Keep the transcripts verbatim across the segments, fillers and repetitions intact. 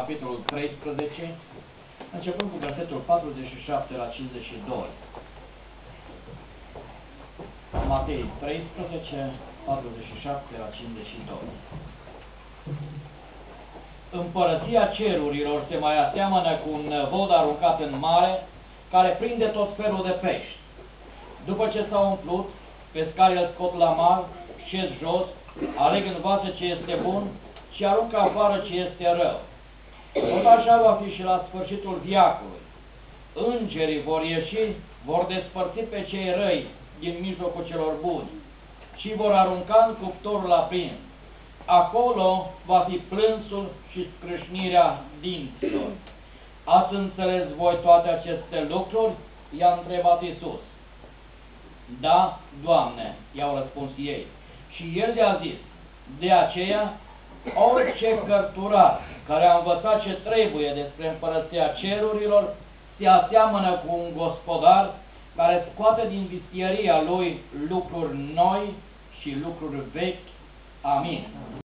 capitolul treisprezece, începând cu versetul patruzeci și șapte la cincizeci și doi. Matei treisprezece, patruzeci și șapte la cincizeci și doi. Împărăția cerurilor se mai aseamănă cu un vod aruncat în mare, care prinde tot felul de pești. După ce s-au umplut, pescarii îl scot la mal, șez jos, aleg în vasă ce este bun și aruncă afară ce este rău. Tot așa va fi și la sfârșitul veacului. Îngerii vor ieși, vor despărți pe cei răi din mijlocul celor buni și vor arunca în cuptorul aprins. Acolo va fi plânsul și scrâșnirea dinților. Ați înțeles voi toate aceste lucruri? I-a întrebat Iisus. Da, Doamne, i-au răspuns ei. Și El le-a zis, de aceea, orice cărturar care a învățat ce trebuie despre împărăția cerurilor, se aseamănă cu un gospodar care scoate din vistieria lui lucruri noi și lucruri vechi. Amin.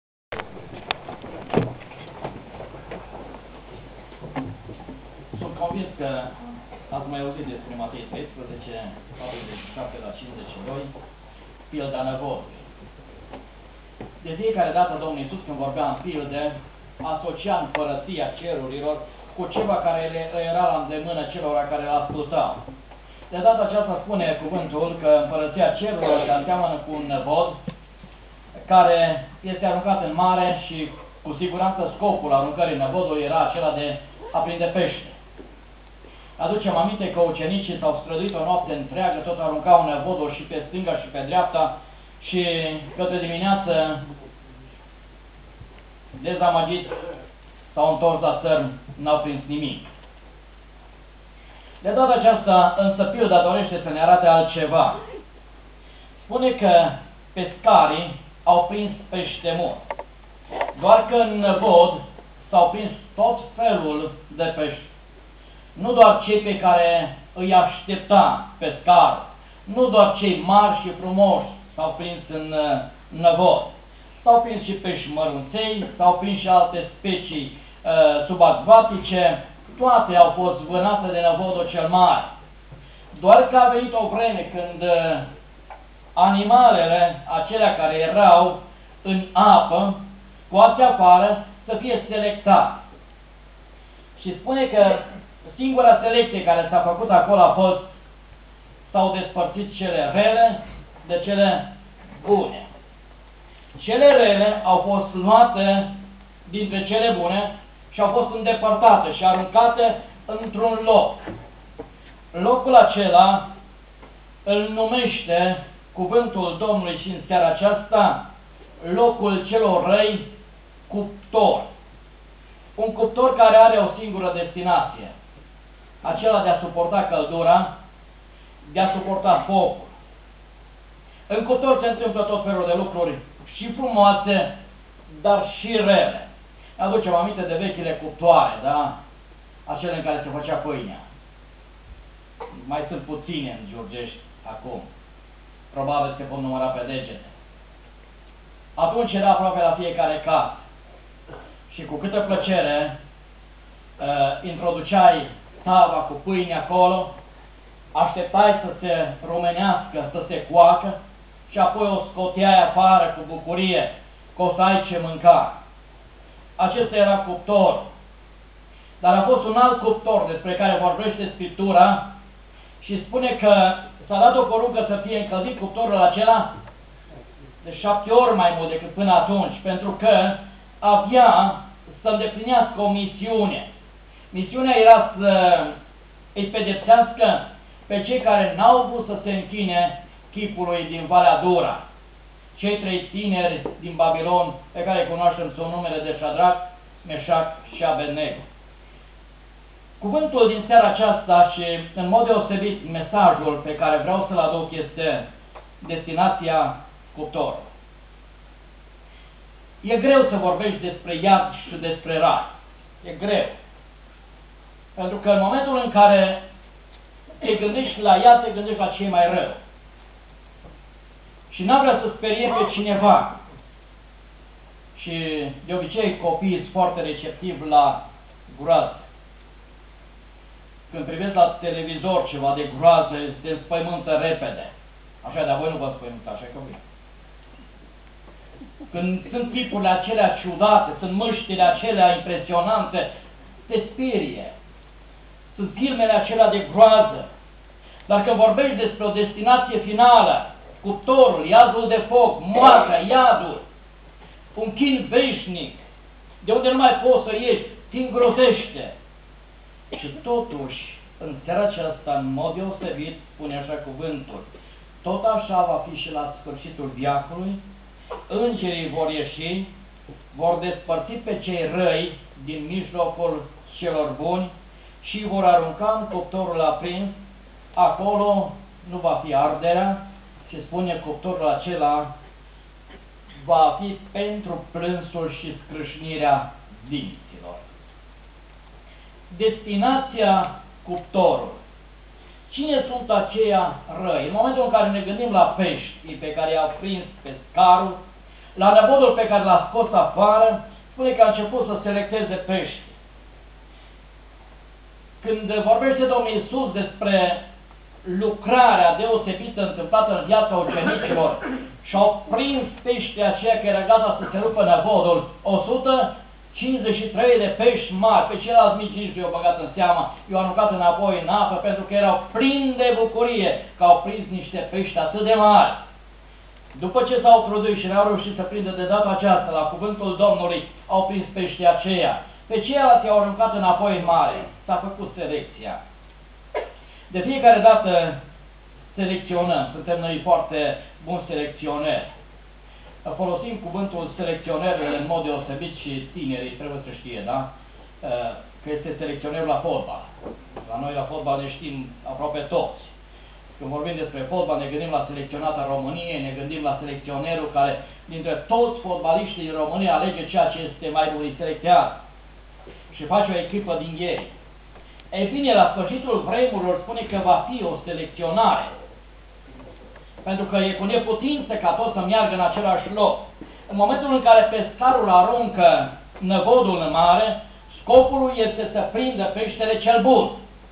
Sunt convins că ați mai auzit despre Matei treisprezece, patruzeci și șapte la cincizeci și doi, pilda năvodului. De fiecare dată Domnul Iisus, când vorbea în pilde, asocia împărăția cerurilor cu ceva care le era la îndemână celor care îl ascultau. De data aceasta spune cuvântul că împărăția cerurilor se aseamănă cu un vod care este aruncat în mare și cu siguranță scopul aruncării năvodului era acela de a prinde pește. Aducem aminte că ucenicii s-au străduit o noapte întreagă, tot aruncau năvodul și pe stânga și pe dreapta și către dimineață, dezamăgiți, s-au întors la țărm, n-au prins nimic. De data aceasta, însă, pilda dorește să ne arate altceva. Spune că pescarii au prins pește mult. Doar că în năvod s-au prins tot felul de pești. Nu doar cei pe care îi aștepta pescar, nu doar cei mari și frumoși s-au prins în năvod. S-au prins și pești mărunței, s-au prins și alte specii uh, subacvatice, toate au fost vânate de năvodul cel mare. Doar că a venit o vreme când uh, animalele acelea care erau în apă, scoase afară, să fie selectate. Și spune că singura selecție care s-a făcut acolo a fost, s-au despărțit cele rele de cele bune. Cele rele au fost luate dintre cele bune și au fost îndepărtate și aruncate într-un loc. Locul acela îl numește cuvântul Domnului și în seara aceasta locul celor răi, cuptor. Un cuptor care are o singură destinație, acela de a suporta căldura, de a suporta focul. În cuptor se întâmplă tot felul de lucruri și frumoase, dar și rele. Aducem aminte de vechile cuptoare, da? Acele în care se făcea pâinea. Mai sunt puține în Giurgești acum. Probabil se pot număra pe degete. Atunci era aproape la fiecare casă. Și cu câtă plăcere uh, introduceai tava cu pâine acolo, așteptai să se rumenească, să se coacă și apoi o scoteai afară cu bucurie că o să ai ce mânca. Acesta era cuptorul. Dar a fost un alt cuptor despre care vorbește Scriptura și spune că s-a dat o poruncă să fie încălzit cuptorul acela de șapte ori mai mult decât până atunci, pentru că avea să îndeplinească o misiune. Misiunea era să îi pedepsească pe cei care n-au vrut să se închine chipului din Valea Dura. Cei trei tineri din Babilon, pe care îi cunoaștem sub numele de Șadrac, Meșac și Abednego. Cuvântul din seara aceasta și, în mod deosebit, mesajul pe care vreau să-l aduc este destinația cuptorului. E greu să vorbești despre iad și despre rai. E greu. Pentru că în momentul în care te gândești la iad, te gândești la cei mai rău. Și n-am vrea să sperie pe cineva. Și de obicei copiii sunt foarte receptivi la groază. Când privești la televizor ceva de groază, te înspăimântă repede. Așa, dar voi nu vă spăimântă, așa că voi. Când sunt tipurile acelea ciudate, sunt mâștile acelea impresionante, te sperie. Sunt filmele acelea de groază. Dar când vorbești despre o destinație finală, cuptorul, iadul de foc, moartea, iadul, un chin veșnic, de unde nu mai poți să ieși, te îngrozește. Și totuși, în seara aceasta, în mod deosebit, spune așa cuvântul, tot așa va fi și la sfârșitul veacului, îngerii vor ieși, vor despărți pe cei răi din mijlocul celor buni și vor arunca în cuptorul aprins. Acolo nu va fi arderea, și spune cuptorul acela va fi pentru plânsul și scrâșnirea dinților. Destinația cuptorul. Cine sunt aceia răi? În momentul în care ne gândim la pești pe care i-au prins pescarul, la năvodul pe care l-a scos afară, spune că a început să selecteze pești. Când vorbește Domnul Iisus despre lucrarea deosebită întâmplată în viața ucenicilor și au prins peștii aceia care era gata să se rupă năvodul, o sută cincizeci și trei de pești mari, pe ceilalți mici nici nu i-au băgat în seama, i-au aruncat înapoi în apă pentru că erau plini de bucurie că au prins niște pești atât de mari. După ce s-au trudit și n-au reușit să prindă de data aceasta, la cuvântul Domnului, au prins peștii aceia. Pe ceilalți i-au aruncat înapoi în mare. S-a făcut selecția. De fiecare dată selecționăm, suntem noi foarte buni selecționeri. Folosim cuvântul selecționer în mod deosebit și tinerii trebuie să știe, da? Că este selecționerul la fotbal. La noi la fotbal ne știm aproape toți. Când vorbim despre fotbal ne gândim la selecționata României, ne gândim la selecționerul care dintre toți fotbaliștii din România alege ceea ce este mai bun, îi selectează și face o echipă din ei. Ei bine, la sfârșitul vremurilor spune că va fi o selecționare. Pentru că e cu neputință ca tot să meargă în același loc. În momentul în care pescarul aruncă năvodul în mare, scopul este să prindă peștele cel bun.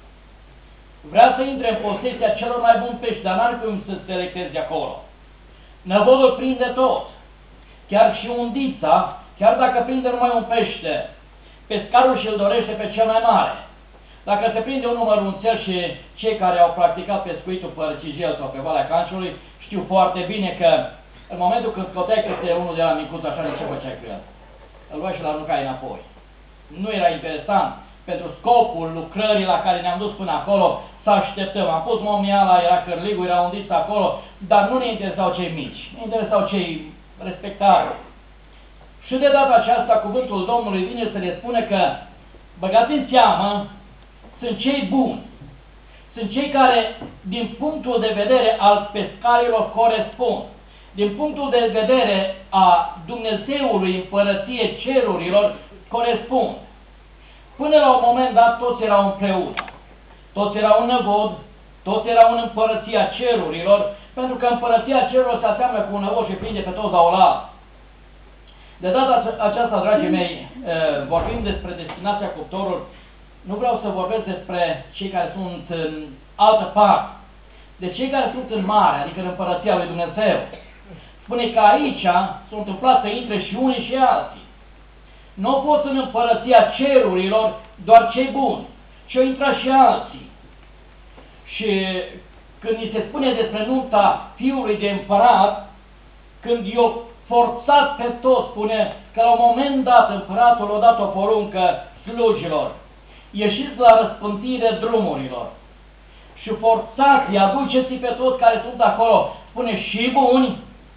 Vrea să intre în posesia celor mai buni pești, dar n-ar cum să selecteze acolo. Năvodul prinde tot. Chiar și undița, chiar dacă prinde numai un pește, pescarul și-l dorește pe cel mai mare. Dacă se prinde un număr unțel și cei care au practicat pescuitul pe Cigel sau pe Valea Canciului știu foarte bine că în momentul când scoteai câte unul de la micuț, așa de ce făceai cu el? Îl luai și l aruncai înapoi. Nu era interesant pentru scopul lucrării la care ne-am dus până acolo să așteptăm. Am pus momiala, era cărligul, era undița acolo, dar nu ne interesau cei mici, ne interesau cei respectați. Și de data aceasta cuvântul Domnului vine să le spune că băgați în seamă, sunt cei buni, sunt cei care, din punctul de vedere al pescarilor, corespund. Din punctul de vedere a Dumnezeului împărăției cerurilor, corespund. Până la un moment dat, toți erau împreună. Toți erau în năvod, toți erau în împărăția cerurilor, pentru că împărăția cerurilor se aseamnă cu un năvod și prinde pe toți la oaltă. De data aceasta, dragii mei, vorbim despre destinația cuptorului. Nu vreau să vorbesc despre cei care sunt în altă parte, de cei care sunt în mare, adică în împărăția lui Dumnezeu. Spune că aici s-a întâmplat să intre și unii și alții. Nu au fost în împărăția cerurilor doar cei buni, ci au intrat și alții. Și când ni se spune despre nunta fiului de împărat, când i-a forțat pe toți, spune că la un moment dat împăratul a dat o poruncă slujilor: ieșiți la răspântire drumurilor și forțați, aduceți pe toți care sunt acolo, spune, și buni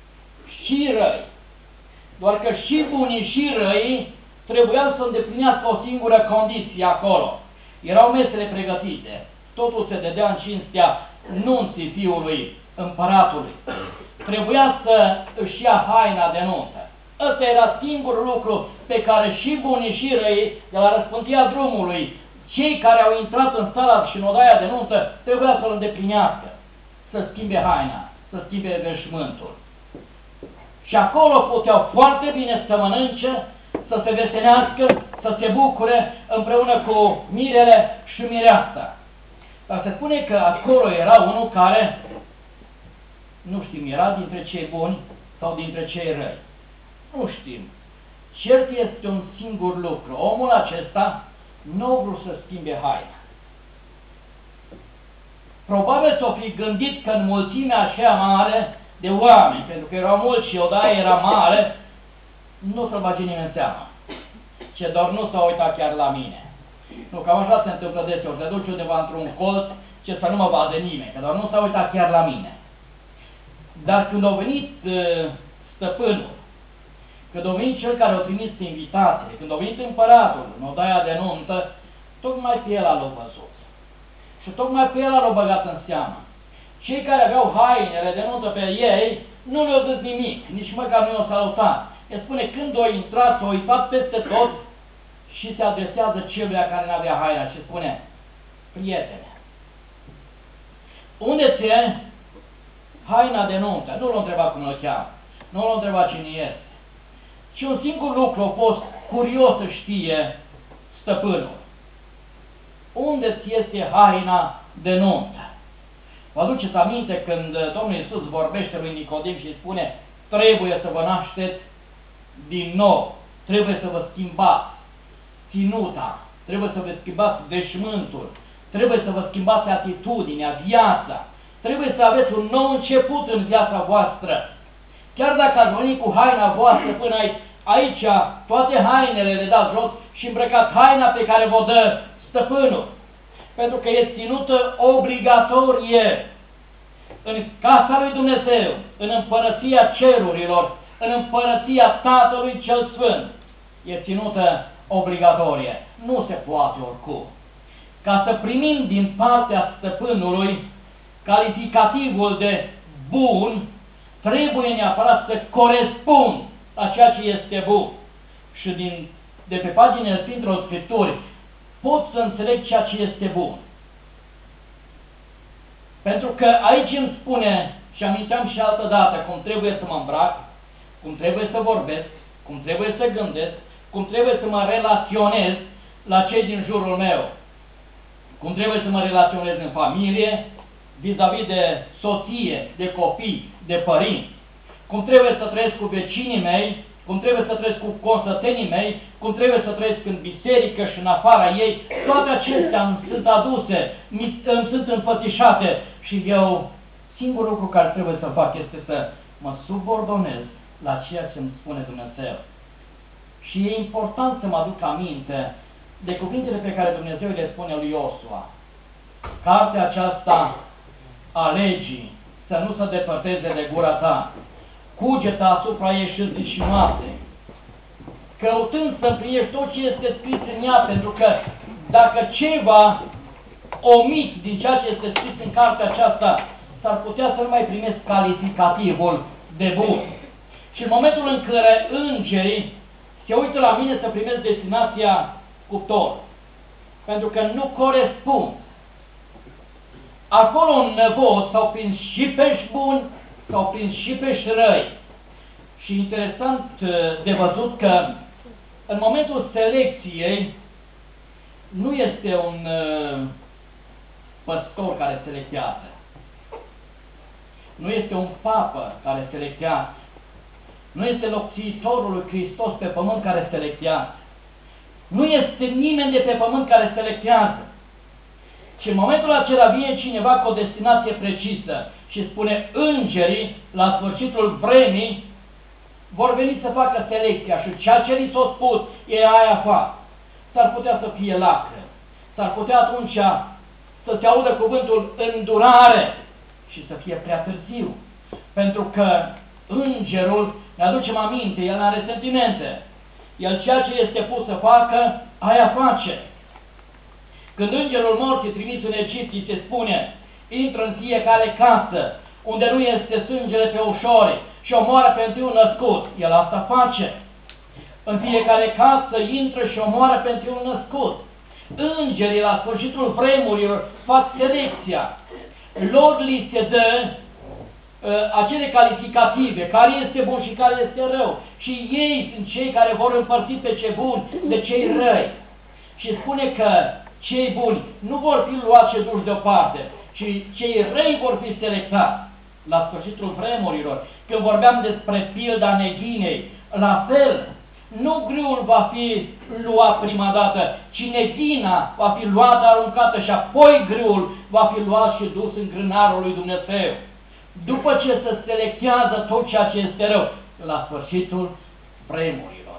și răi. Doar că și bunii și răii trebuiau să îndeplinească o singură condiție acolo. Erau mesele pregătite, totul se dădea în cinstea nunții fiului împăratului. Trebuia să își ia haina de nuntă. Ăsta era singurul lucru pe care și bunii și răii, de la răspântirea drumului, cei care au intrat în sala și în odaia de nuntă, trebuia să-l îndeplinească, să schimbe haina, să schimbe veșmântul. Și acolo puteau foarte bine să mănânce, să se veselească, să se bucure împreună cu mirele și mireasa. Dar se spune că acolo era unul care, nu știm, era dintre cei buni sau dintre cei răi. Nu știm. Cert este un singur lucru. Omul acesta nu a vrut să schimbe haina. Probabil s-o fi gândit că în mulțimea așa mare de oameni, pentru că erau mulți și odaia era mare, nu să-l bage nimeni în seama. Ce doar nu s-a uitat chiar la mine. Nu, cam așa se întâmplă deseori. Te duci undeva într-un colț, ce să nu mă vadă nimeni, că doar nu s-a uitat chiar la mine. Dar când a venit uh, stăpânul, când a venit cel care a trimis invitațiile, când a venit împăratul în odaia de nuntă, tocmai pe el l-a văzut. Și tocmai pe el l-a băgat în seamă. Cei care aveau hainele de nuntă pe ei, nu le-au zis nimic, nici măcar nu i-au salutat. El spune, când o intrat, s-a uitat peste tot și se adresează celuia care nu avea haina și spune, prietene, unde ți-e haina de nuntă? Nu l-a întrebat cum îl cheamă, nu l-a întrebat cine este. Și un singur lucru a fost curios să știe stăpânul. Unde ți este haina de nuntă? Vă aduceți aminte când Domnul Iisus vorbește lui Nicodim și spune, trebuie să vă nașteți din nou, trebuie să vă schimbați ținuta, trebuie să vă schimbați veșmântul, trebuie să vă schimbați atitudinea, viața, trebuie să aveți un nou început în viața voastră. Chiar dacă ați venit cu haina voastră până aici, aici toate hainele le dați jos și îmbrăcați haina pe care vă dă stăpânul. Pentru că e ținută obligatorie în casa lui Dumnezeu, în împărăția cerurilor, în împărăția Tatălui cel Sfânt. E ținută obligatorie. Nu se poate oricum. Ca să primim din partea stăpânului calificativul de bun, trebuie neapărat să corespund la ceea ce este bun. Și din, de pe paginile Sfintelor Scripturi pot să înțeleg ceea ce este bun. Pentru că aici îmi spune, și aminteam și altă dată, cum trebuie să mă îmbrac, cum trebuie să vorbesc, cum trebuie să gândesc, cum trebuie să mă relaționez la cei din jurul meu, cum trebuie să mă relaționez în familie, vis-a-vis de soție, de copii, de părinți, cum trebuie să trăiesc cu vecinii mei, cum trebuie să trăiesc cu consătenii mei, cum trebuie să trăiesc în biserică și în afara ei, toate acestea îmi sunt aduse, îmi sunt înfățișate și eu, singurul lucru care trebuie să fac este să mă subordonez la ceea ce îmi spune Dumnezeu. Și e important să mă aduc aminte de cuvintele pe care Dumnezeu le spune lui Iosua. Cartea aceasta a legii să nu se depărteze de gura ta, cugeta asupra ei și zi și noapte, căutând să împlinești tot ce este scris în ea, pentru că dacă ceva omiți din ceea ce este scris în cartea aceasta, s-ar putea să nu mai primesc calificativul de bun. Și în momentul în care îngerii se uită la mine să primesc destinația cu tot, pentru că nu corespund. Acolo în năvod s-au prins și pești buni, s-au prins și pești răi. Și interesant de văzut că în momentul selecției nu este un uh, păstor care selectează. Nu este un papă care selectează. Nu este locțiitorul lui Hristos pe pământ care selectează. Nu este nimeni de pe pământ care selectează. Și în momentul acela vine cineva cu o destinație precisă și spune, îngerii, la sfârșitul vremii, vor veni să facă selecția și ceea ce li s-a spus e aia fac. S-ar putea să fie lacrimi. S-ar putea atunci să se audă cuvântul îndurare și să fie prea târziu. Pentru că îngerul, ne aducem aminte, el are sentimente. El ceea ce este pus să facă, aia face. Când îngerul morții trimis în Egipt, îi se spune, intră în fiecare casă, unde nu este sângele pe ușoare și omoară pe întâiul născut. El asta face. În fiecare casă intră și omoară pe întâiul născut. Îngerii la sfârșitul vremurilor fac selecția. Lor li se dă acele calificative, care este bun și care este rău. Și ei sunt cei care vor împărți pe cei buni de cei răi. Și spune că cei buni nu vor fi luați și duși deoparte, ci cei răi vor fi selectați. La sfârșitul vremurilor, când vorbeam despre pilda neghinei, la fel, nu grâul va fi luat prima dată, ci neghina va fi luată, aruncată și apoi grâul va fi luat și dus în grânarul lui Dumnezeu. După ce se selectează tot ceea ce este rău, la sfârșitul vremurilor.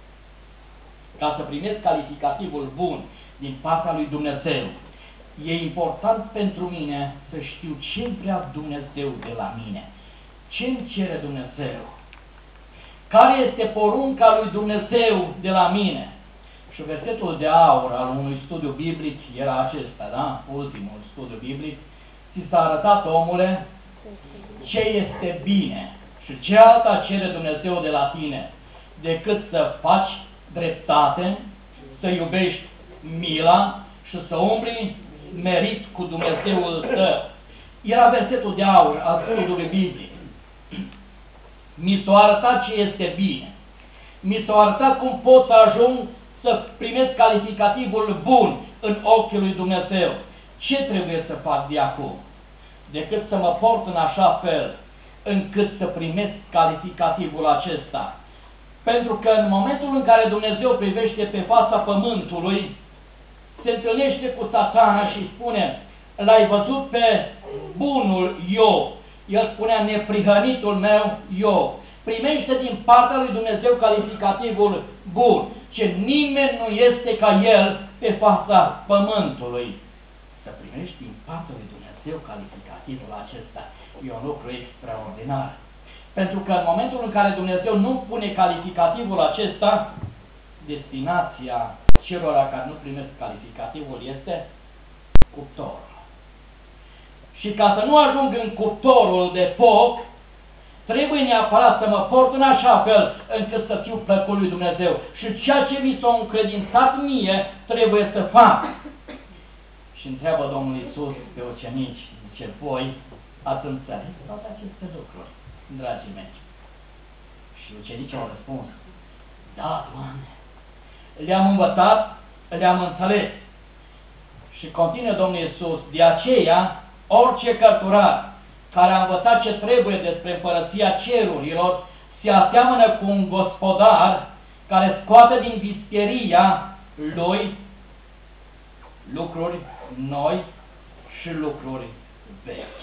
Ca să primesc calificativul bun din partea lui Dumnezeu, e important pentru mine să știu ce vrea Dumnezeu de la mine, ce îmi cere Dumnezeu, care este porunca lui Dumnezeu de la mine. Și versetul de aur al unui studiu biblic era acesta, da? Ultimul studiu biblic. Ți s-a arătat, omule, ce este bine și ce alta cere Dumnezeu de la tine, decât să faci dreptate, să iubești mila și să umbli merit cu Dumnezeul tău. Era versetul de aur al studiului biblic. Mi s-a arătat ce este bine. Mi s-a arătat cum pot să ajung să primesc calificativul bun în ochii lui Dumnezeu. Ce trebuie să fac de acum? Decât să mă port în așa fel încât să primesc calificativul acesta. Pentru că în momentul în care Dumnezeu privește pe fața pământului, se întâlnește cu Satana și spune: l-ai văzut pe bunul Iov? El spunea: neprihănitul meu Iov. Primește din partea lui Dumnezeu calificativul bun, ce nimeni nu este ca el pe fața pământului. Să primești din partea lui Dumnezeu calificativul acesta e un lucru extraordinar. Pentru că în momentul în care Dumnezeu nu pune calificativul acesta, destinația celor care nu primesc calificativul este cuptorul. Și ca să nu ajung în cuptorul de foc, trebuie neapărat să mă port în așa fel încât să fiu plăcut lui Dumnezeu. Și ceea ce mi s-a încredințat mie, trebuie să fac. Și întreabă Domnul Iisus pe ucenici, zice: voi ați înțeles toate aceste lucruri, dragii mei? Și ucenicii au răspuns: da, Doamne, le-am învățat, le-am înțeles. Și continuă Domnul Iisus: de aceea, orice cărturar care a învățat ce trebuie despre împărăția cerurilor se aseamănă cu un gospodar care scoate din vischeria lui lucruri noi și lucruri vechi.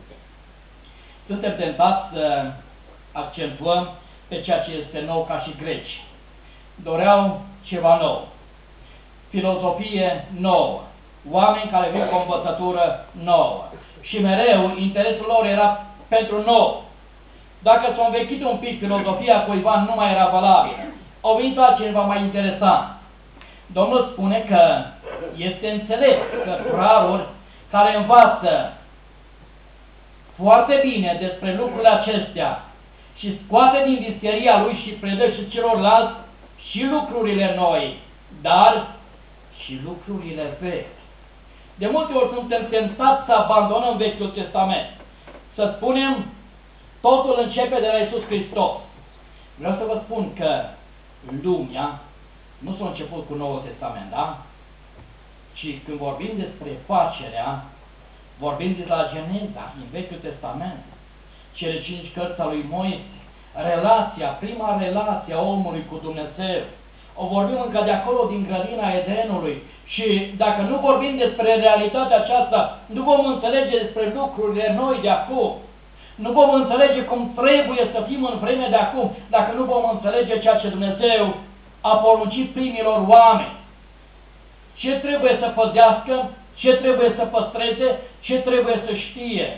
Suntem tentați să accentuăm pe ceea ce este nou ca și greci. Doreau ceva nou, filozofie nouă, oameni care vin cu o învățătură nouă. Și mereu interesul lor era pentru nou. Dacă s-a învechit un pic filozofia cuiva, nu mai era valabilă. Au venit altcineva mai interesant. Domnul spune că este înțelept cărturarul care învață foarte bine despre lucrurile acestea și scoate din vischeria lui și predă și celorlalți și lucrurile noi, dar și lucrurile vechi. De multe ori suntem tentați să abandonăm Vechiul Testament, să spunem totul începe de la Iisus Hristos. Vreau să vă spun că lumea nu s-a început cu Noul Testament, da? Ci când vorbim despre facerea, vorbim de la Geneza, din Vechiul Testament, cele cinci cărți a lui Moise, relația, prima relație a omului cu Dumnezeu. O vorbim încă de acolo, din grădina Edenului. Și dacă nu vorbim despre realitatea aceasta, nu vom înțelege despre lucrurile noi de acum. Nu vom înțelege cum trebuie să fim în vremea de acum, dacă nu vom înțelege ceea ce Dumnezeu a poruncit primilor oameni. Ce trebuie să păzească, ce trebuie să păstreze, ce trebuie să știe.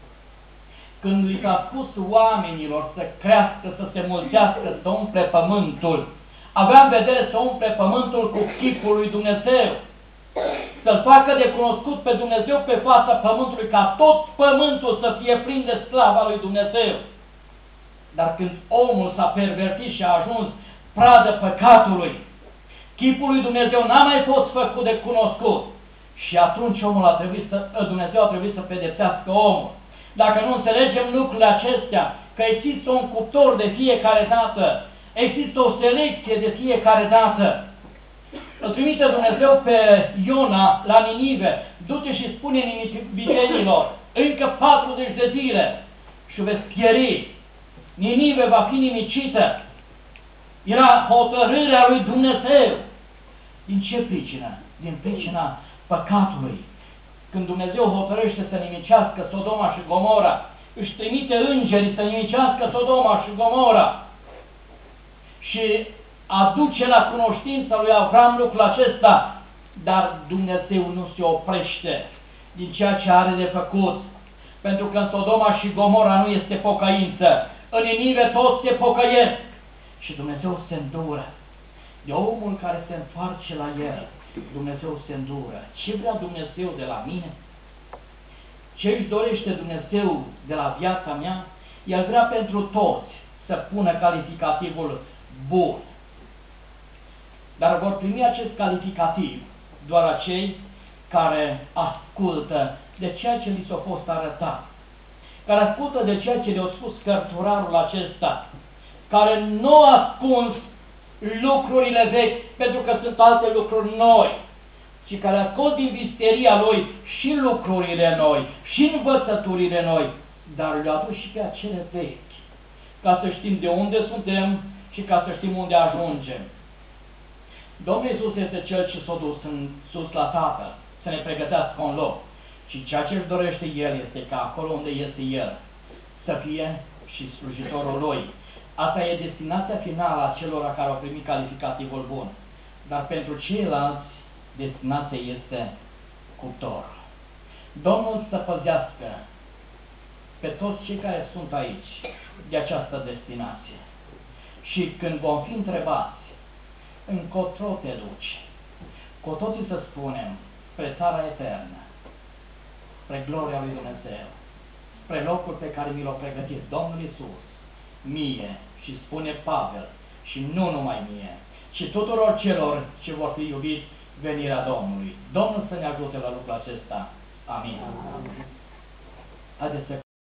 Când li s-a spus oamenilor să crească, să se mulțească, să umple pământul, avea în vedere să umple pământul cu chipul lui Dumnezeu, să-L facă de cunoscut pe Dumnezeu pe fața pământului, ca tot pământul să fie plin de slava lui Dumnezeu. Dar când omul s-a pervertit și a ajuns pradă păcatului, chipul lui Dumnezeu n-a mai fost făcut de cunoscut. Și atunci omul a trebuit să, Dumnezeu a trebuit să pedepsească omul. dacă nu înțelegem lucrurile acestea, că există un cuptor de fiecare dată, există o selecție de fiecare dată. Îl trimite Dumnezeu pe Iona la Ninive, du-te și spune ninivigenilor, încă patruzeci de zile și veți pieri. Ninive va fi nimicită. Era hotărârea lui Dumnezeu. Din ce pricină? Din pricina păcatului. Când Dumnezeu hotărăște să nimicească Sodoma și Gomora, își trimite îngerii să nimicească Sodoma și Gomora și aduce la cunoștința lui Avram lucrul acesta, dar Dumnezeu nu se oprește din ceea ce are de făcut, pentru că în Sodoma și Gomora nu este pocăință, în Ninive toți se pocăiesc și Dumnezeu se îndură. De omul care se întoarce la el, Dumnezeu se îndură. Ce vrea Dumnezeu de la mine? Ce își dorește Dumnezeu de la viața mea? El vrea pentru toți să pună calificativul bun. Dar vor primi acest calificativ doar acei care ascultă de ceea ce li s-a fost arătat, care ascultă de ceea ce le-a spus cărturarul acesta, care nu ascund lucrurile vechi, pentru că sunt alte lucruri noi, ci care ascult din visteria lui și lucrurile noi, și învățăturile noi, dar le-a adus și pe acele vechi, ca să știm de unde suntem și ca să știm unde ajungem. Domnul Iisus este Cel ce s-a dus în sus la Tatăl, să ne pregătească un loc. Și ceea ce își dorește El este ca acolo unde este El, să fie și slujitorul Lui. Asta e destinația finală a celor care au primit calificativul bun. Dar pentru ceilalți, destinația este cuptor. Domnul să păzească pe toți cei care sunt aici de această destinație. Și când vom fi întrebați, încotro te duci, cu toții să spunem, spre țara eternă, spre gloria lui Dumnezeu, spre locul pe care mi l-a pregătit Domnul Iisus, mie, și spune Pavel, și nu numai mie, ci tuturor celor ce vor fi iubiți venirea Domnului. Domnul să ne ajute la lucrul acesta. Amin. Haideți să